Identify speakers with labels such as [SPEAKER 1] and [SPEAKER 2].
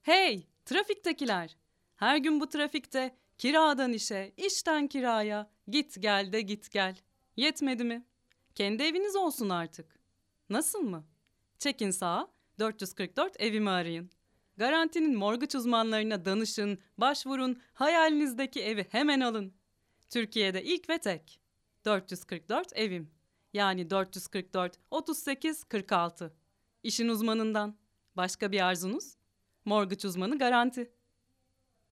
[SPEAKER 1] Hey, trafiktekiler! Her gün bu trafikte kiradan işe, işten kiraya, git gel de git gel. Yetmedi mi? Kendi eviniz olsun artık. Nasıl mı? Çekin sağa, 444 evimi arayın. Garantinin mortgage uzmanlarına danışın, başvurun, hayalinizdeki evi hemen alın. Türkiye'de ilk ve tek. 444 evim. Yani 444 38 46. İşin uzmanından. Başka bir arzunuz? Mortgage uzmanı garanti.